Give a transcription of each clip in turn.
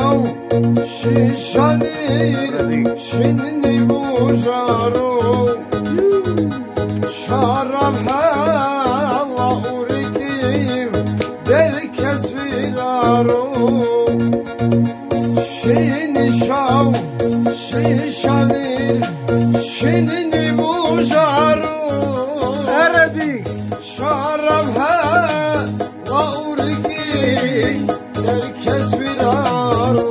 شیشانیر شنی بوجارو شرم حالا اورگیم در کسویرارو شینی شاو شیشانیر شنی بوجارو شرم حالا اورگیم در کسویرارو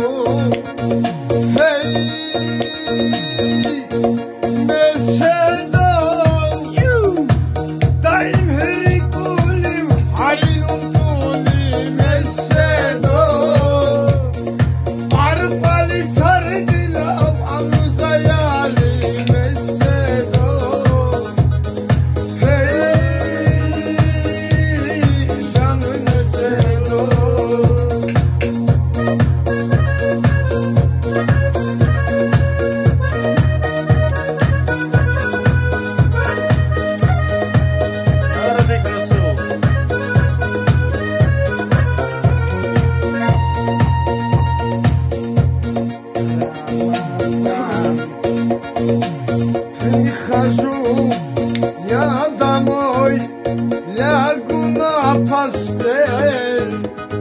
Я домой лягу на постель,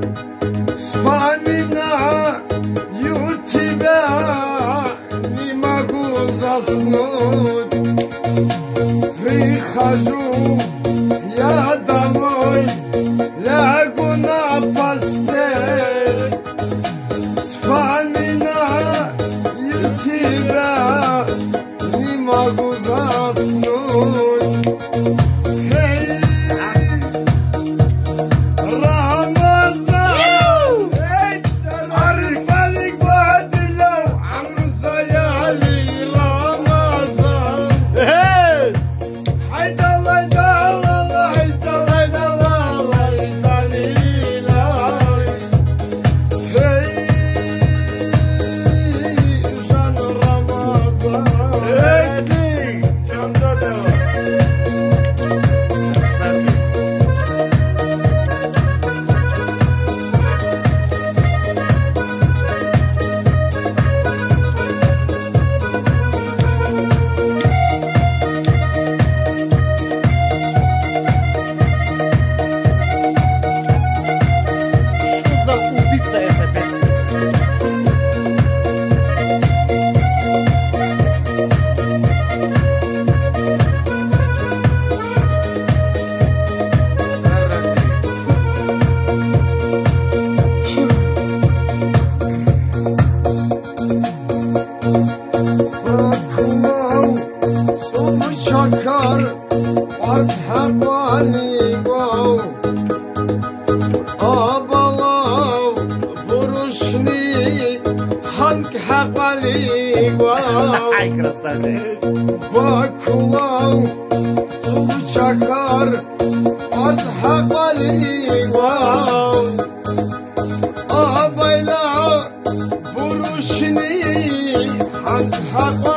вспоминаю тебя, не могу заснуть. Прихожу я домой, лягу на постель, вспоминаю тебя, не могу заснуть. Çakar art hemali wow Abalav buruşni hank haqali wow Ай, красавец! Bakulav çakar art haqali wow Abayla buruşni hank haqali